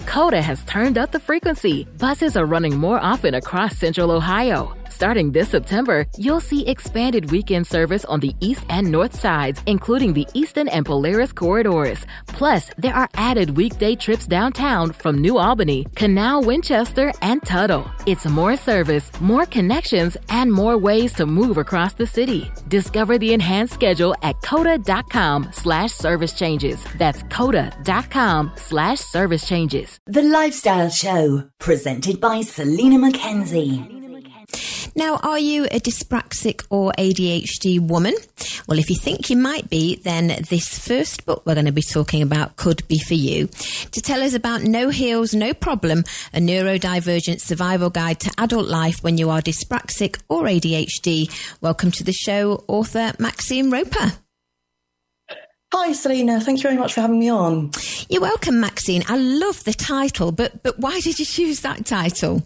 Coda has turned up the frequency. Buses are running more often across Central Ohio. Starting this September, you'll see expanded weekend service on the east and north sides, including the Eastern and Polaris corridors. Plus, there are added weekday trips downtown from New Albany, Canal, Winchester, and Tuttle. It's more service, more connections, and more ways to move across the city. Discover the enhanced schedule at coda.com/service changes. That's coda.com/service changes. The Lifestyle Show, presented by Selena McKenzie. Now, are you a dyspraxic or ADHD woman? Well, if you think you might be, then this first book we're going to be talking about could be for you. To tell us about No Heals, No Problem, a neurodivergent survival guide to adult life when you are dyspraxic or ADHD, welcome to the show, author Maxine Roper. Hi, Selena. Thank you very much for having me on. You're welcome, Maxine. I love the title, but why did you choose that title?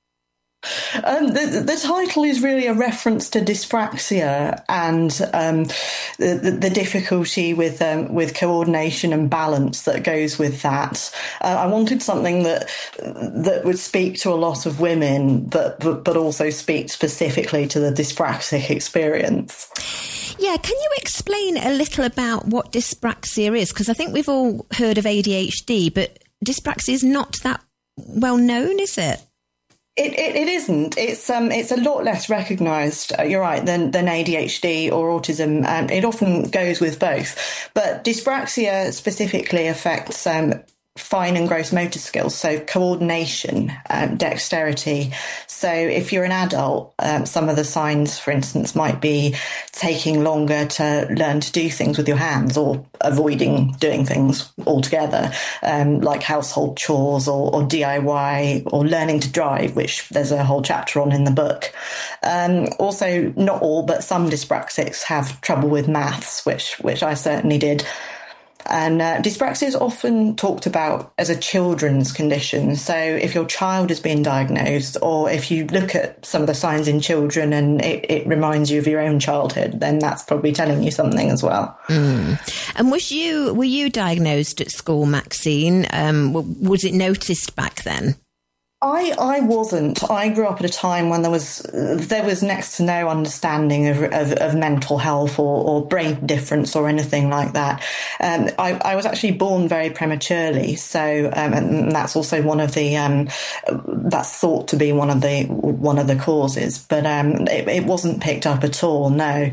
The title is really a reference to dyspraxia and the difficulty with coordination and balance that goes with that. I wanted something that would speak to a lot of women, but also speak specifically to the dyspraxic experience. Yeah, can you explain a little about what dyspraxia is? Because I think we've all heard of ADHD, but dyspraxia is not that well known, is it? It isn't. It's a lot less recognised. You're right than ADHD or autism. It often goes with both, but dyspraxia specifically affects fine and gross motor skills, so coordination, dexterity. So if you're an adult, some of the signs, for instance, might be taking longer to learn to do things with your hands or avoiding doing things altogether, like household chores or DIY or learning to drive, which there's a whole chapter on in the book. Also, not all, but some dyspraxics have trouble with maths, which I certainly did. And dyspraxia is often talked about as a children's condition. So if your child has been diagnosed, or if you look at some of the signs in children and it reminds you of your own childhood, then that's probably telling you something as well. Mm. And were you diagnosed at school, Maxine? Was it noticed back then? I wasn't. I grew up at a time when there was next to no understanding of mental health or brain difference or anything like that. I was actually born very prematurely, so and that's also one of the that's thought to be one of the causes, but it wasn't picked up at all. No,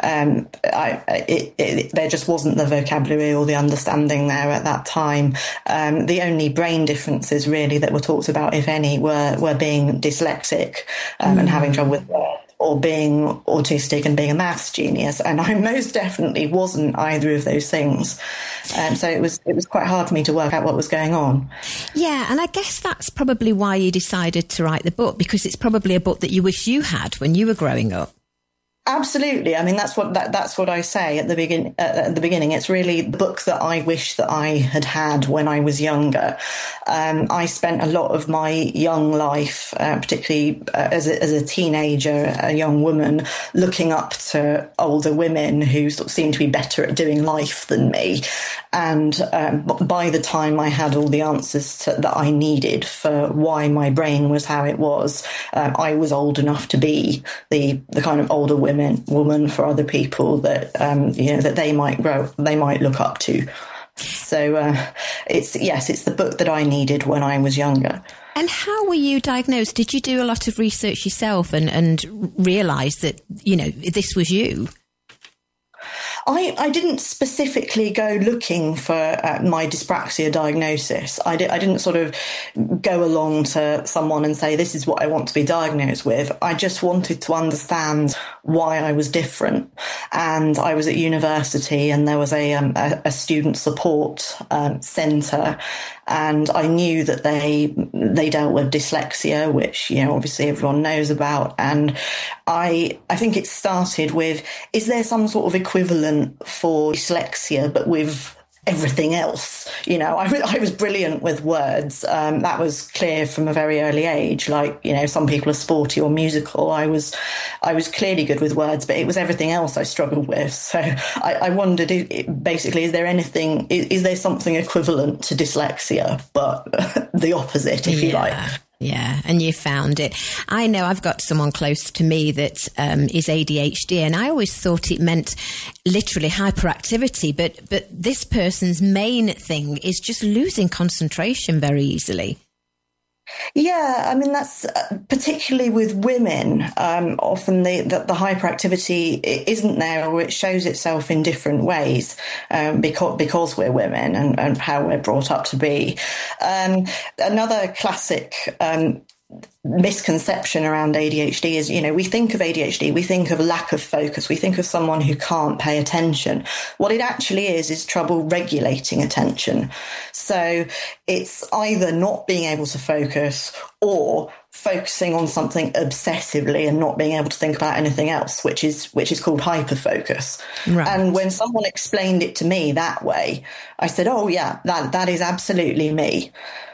there just wasn't the vocabulary or the understanding there at that time. The only brain differences really that were talked about, if any, were being dyslexic and having trouble with work, or being autistic and being a maths genius. And I most definitely wasn't either of those things. So it was quite hard for me to work out what was going on. Yeah, and I guess that's probably why you decided to write the book, because it's probably a book that you wish you had when you were growing up. Absolutely. I mean, that's what I say at the beginning. It's really the book that I wish that I had when I was younger. I spent a lot of my young life, particularly as a teenager, a young woman, looking up to older women who sort of seemed to be better at doing life than me. And by the time I had all the answers that I needed for why my brain was how it was, I was old enough to be the kind of older woman for other people that that they might look up to. So it's the book that I needed when I was younger. And how were you diagnosed? Did you do a lot of research yourself and realise that this was you? I didn't specifically go looking for my dyspraxia diagnosis. I didn't sort of go along to someone and say, this is what I want to be diagnosed with. I just wanted to understand why I was different. And I was at university and there was a student support centre. And I knew that they dealt with dyslexia, which, obviously everyone knows about. And I think it started with, is there some sort of equivalent for dyslexia, but with everything else. You know, I was brilliant with words. That was clear from a very early age. Like, you know, some people are sporty or musical. I was clearly good with words, but it was everything else I struggled with. So I wondered, basically, is there something equivalent to dyslexia, but the opposite, if you like? Yeah, and you found it. I know I've got someone close to me that is ADHD, and I always thought it meant literally hyperactivity, but this person's main thing is just losing concentration very easily. Yeah, I mean, that's particularly with women. Often the hyperactivity isn't there, or it shows itself in different ways because we're women and how we're brought up to be. Another classic misconception around ADHD is, you know, we think of ADHD, we think of lack of focus, we think of someone who can't pay attention. What it actually is trouble regulating attention. So it's either not being able to focus or focusing on something obsessively and not being able to think about anything else, which is called hyperfocus. Right. And when someone explained it to me that way, I said, oh yeah, that is absolutely me.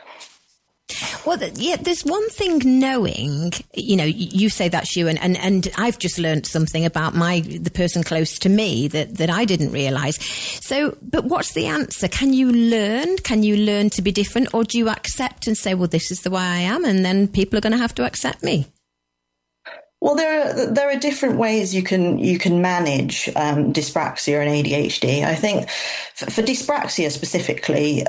Well, there's one thing knowing, you know, you say that's you, and I've just learned something about the person close to me that I didn't realise. So, but what's the answer? Can you learn? Can you learn to be different, or do you accept and say, well, this is the way I am, and then people are going to have to accept me? Well, there are different ways you can manage dyspraxia and ADHD. I think for dyspraxia specifically,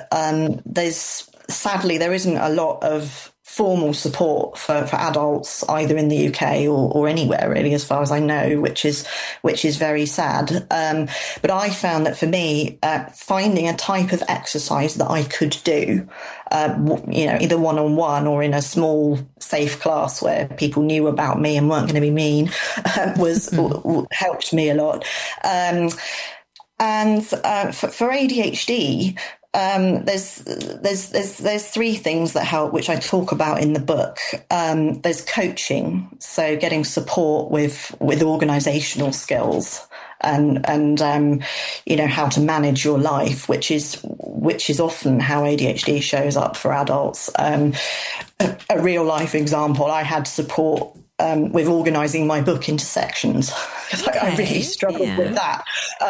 sadly, there isn't a lot of formal support for adults either in the UK or anywhere really, as far as I know, which is very sad. But I found that for me, finding a type of exercise that I could do, you know, either one-on-one or in a small, safe class where people knew about me and weren't going to be mean, helped me a lot. And for ADHD, there's three things that help, which I talk about in the book. There's coaching, so getting support with organizational skills and you know, how to manage your life, which is often how ADHD shows up for adults. A real life example, I had support with organising my book into sections because I really struggled with that.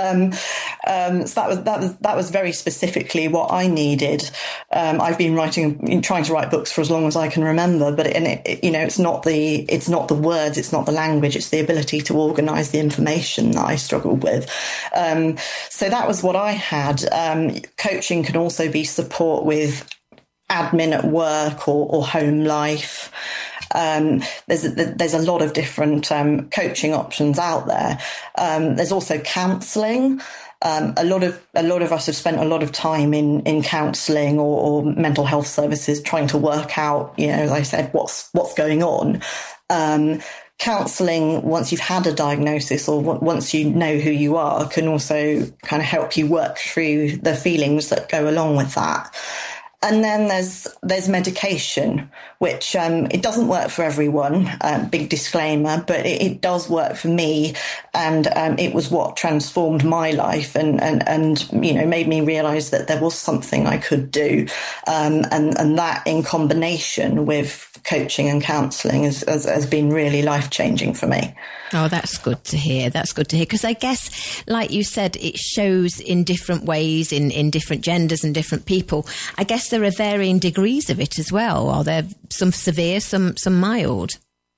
So that was very specifically what I needed. I've been trying to write books for as long as I can remember, but you know, it's not the words, it's not the language, it's the ability to organise the information that I struggled with. So that was what I had. Coaching can also be support with admin at work or home life. There's a lot of different coaching options out there. There's also counselling. A lot of us have spent a lot of time in counselling or mental health services trying to work out, you know, as I said, what's going on. Counselling, once you've had a diagnosis or once you know who you are, can also kind of help you work through the feelings that go along with that. And then there's medication, which it doesn't work for everyone. Big disclaimer, but it does work for me, and it was what transformed my life, and you know, made me realise that there was something I could do, and that in combination with coaching and counselling has been really life changing for me. Oh, that's good to hear. That's good to hear. Because I guess, like you said, it shows in different ways, in different genders and different people. I guess there are varying degrees of it as well. Are there some severe, some mild?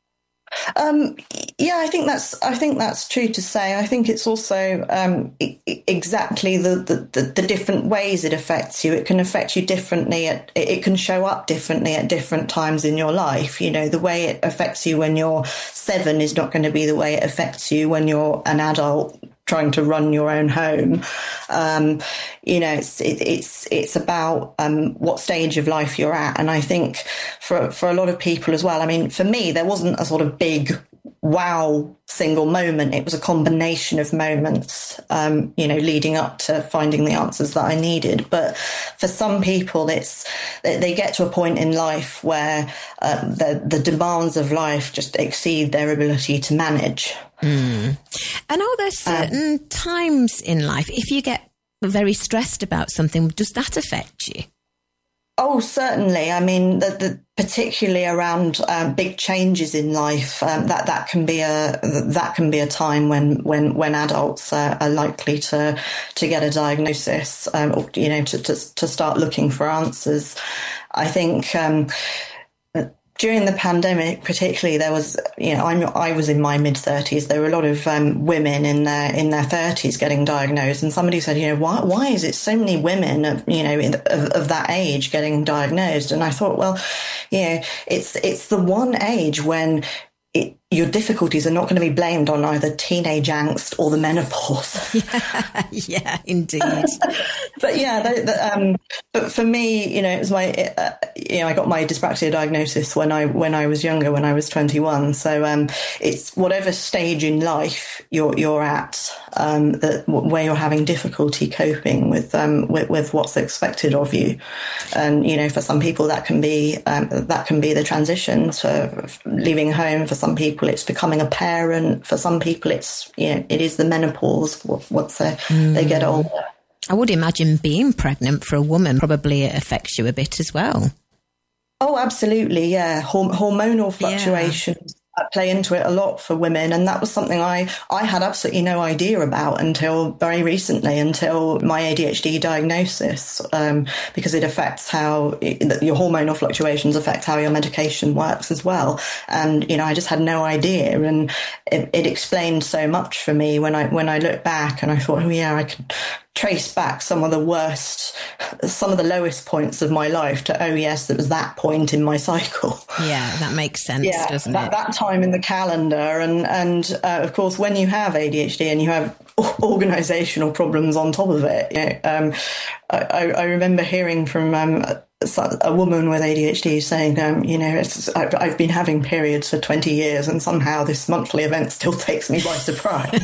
Yeah, I think that's true to say. I think it's also exactly the different ways it affects you. It can affect you differently. It can show up differently at different times in your life. You know, the way it affects you when you're 7 is not going to be the way it affects you when you're an adult trying to run your own home. You know, it's about what stage of life you're at. And I think for a lot of people as well, I mean, for me, there wasn't a sort of big wow single moment. It was a combination of moments, you know, leading up to finding the answers that I needed. But for some people, they get to a point in life where the demands of life just exceed their ability to manage. And are there certain times in life, if you get very stressed about something, does that affect you? Oh, certainly. I mean, particularly around big changes in life, that can be a time when adults are likely to get a diagnosis, or, to start looking for answers. I think during the pandemic, particularly, there was, I was in my mid-30s. There were a lot of women in their 30s getting diagnosed, and somebody said, why is it so many women, of that age getting diagnosed? And I thought, well, it's the one age when your difficulties are not going to be blamed on either teenage angst or the menopause. Yeah, indeed. But but for me, it was I got my dyspraxia diagnosis when I was younger, when I was 21. So it's whatever stage in life you're at, where you're having difficulty coping with what's expected of you, and for some people that can be the transition to leaving home. For some people, it's becoming a parent. For some people, it is the menopause once they get older. I would imagine being pregnant for a woman probably affects you a bit as well. Oh, absolutely, yeah. Hormonal fluctuations play into it a lot for women, and that was something I had absolutely no idea about until very recently, until my ADHD diagnosis, because it affects how your hormonal fluctuations affect how your medication works as well. And I just had no idea, and it explained so much for me when I look back, and I thought, oh yeah, I could trace back some of the lowest points of my life to, oh yes, it was that point in my cycle. Yeah, that makes sense, doesn't it? That time in the calendar. And of course, when you have ADHD and you have organizational problems on top of it, I remember hearing from a woman with ADHD saying, I've been having periods for 20 years and somehow this monthly event still takes me by surprise.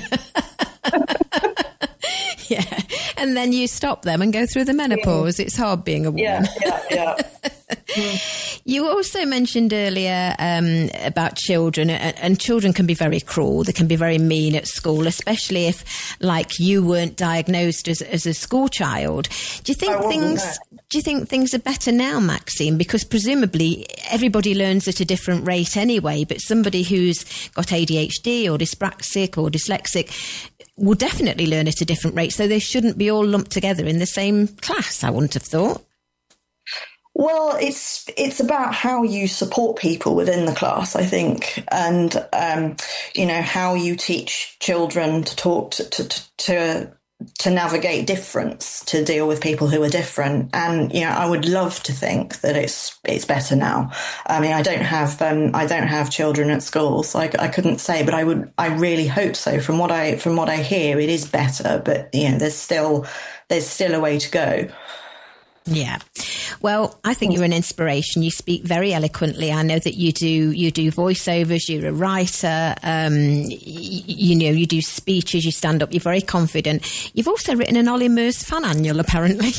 Yeah, and then you stop them and go through the menopause. It's hard being a woman. Yeah. You also mentioned earlier about children, and children can be very cruel. They can be very mean at school, especially if, like, you weren't diagnosed as a school child. Do you think things are better now, Maxine? Because presumably everybody learns at a different rate anyway, but somebody who's got ADHD or dyspraxic or dyslexic will definitely learn at a different rate, so they shouldn't be all lumped together in the same class, I wouldn't have thought. Well, it's about how you support people within the class, I think, and how you teach children to talk to navigate difference, to deal with people who are different. And I would love to think that it's better now. I mean, I don't have children at school, so I couldn't say, but I really hope so. From what I hear, it is better, but there's still a way to go. Yeah. Well, I think you're an inspiration. You speak very eloquently. I know that you do voiceovers, you're a writer, you do speeches, you stand up, you're very confident. You've also written an Ollie Murs fan annual, apparently.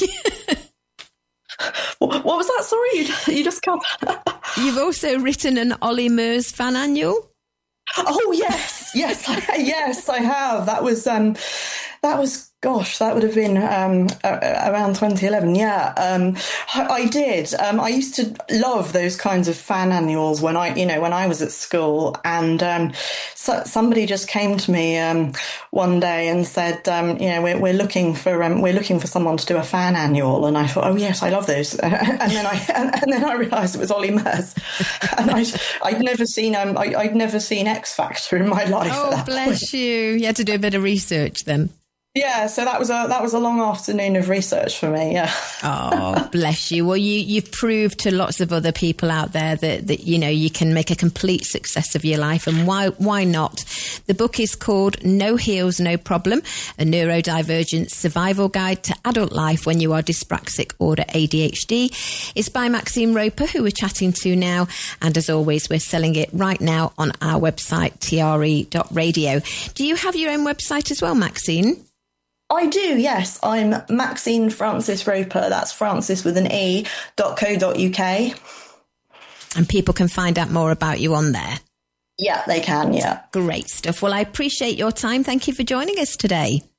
What was that? Sorry, you just can't. You've also written an Ollie Murs fan annual? Oh, yes, I have. That was gosh, that would have been around 2011. Yeah, I did. I used to love those kinds of fan annuals when I was at school, and somebody just came to me one day and said, we're looking for someone to do a fan annual, and I thought, oh yes, I love those, and then I realised it was Ollie Murs, and I'd never seen X Factor in my life. Oh, bless you! You had to do a bit of research then. Yeah, so that was a long afternoon of research for me. Yeah. Oh, bless you. Well, you've proved to lots of other people out there that you can make a complete success of your life, and why not? The book is called No Heels, No Problem: A Neurodivergent Survival Guide to Adult Life When You Are Dyspraxic or ADHD. It's by Maxine Roper, who we're chatting to now, and as always, we're selling it right now on our website, tre.radio. Do you have your own website as well, Maxine? I do, yes. I'm Maxine Francis Roper. That's Francis with an E.co.uk. And people can find out more about you on there. Yeah, they can, yeah. Great stuff. Well, I appreciate your time. Thank you for joining us today.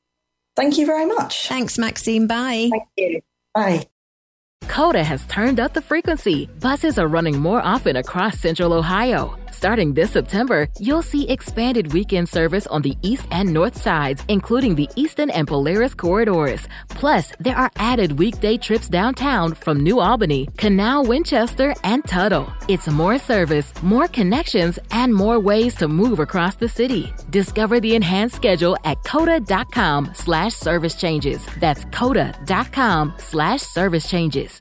Thank you very much. Thanks, Maxine. Bye. Thank you. Bye. COTA has turned up the frequency. Buses are running more often across Central Ohio. Starting this September, you'll see expanded weekend service on the east and north sides, including the Easton and Polaris corridors. Plus, there are added weekday trips downtown from New Albany, Canal, Winchester, and Tuttle. It's more service, more connections, and more ways to move across the city. Discover the enhanced schedule at COTA.com/service changes. That's COTA.com/service changes.